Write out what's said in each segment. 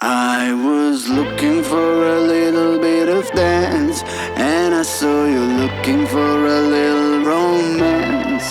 I was looking for a little bit of dance, and I saw you looking for a little romance.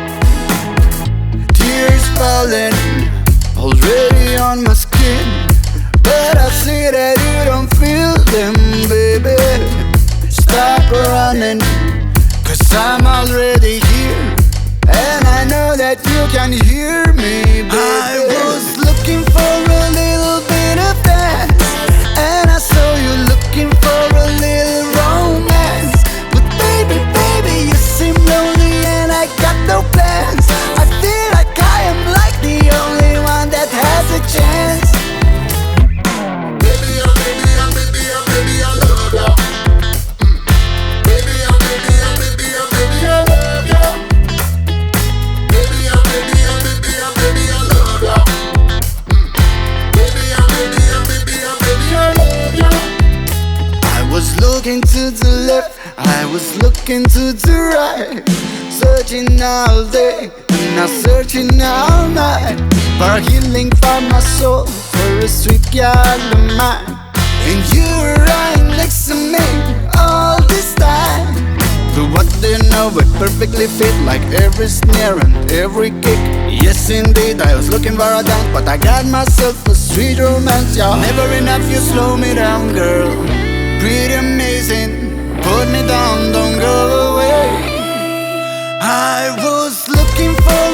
Tears falling already on my skin, but I see that you don't feel them, baby. Stop running, 'cause I'm already here, and I know that you can hear me, baby. I was looking for a little bit of dance, and I saw you looking for a little romance. But baby, baby, you seem lonely and I got no plans. I feel like I am like the only one that has a chance. Baby, oh baby, oh baby, oh baby, I love ya. Baby, oh baby, oh baby, oh baby, I love ya. Baby, oh baby, oh baby, oh baby, I love ya. Baby, oh baby, oh baby, oh baby, I love ya. I was looking to the left, I was looking to the right, searching all day and now searching all night for healing for my soul, for a sweet girl of mine. And you were right next to me all this time. But what do you know, it perfectly fit, like every snare and every kick. Yes indeed, I was looking for a dance, but I got myself a sweet romance. Yeah, never enough, you slow me down, girl. Pretty amazing, put me down, don't go away. I was looking for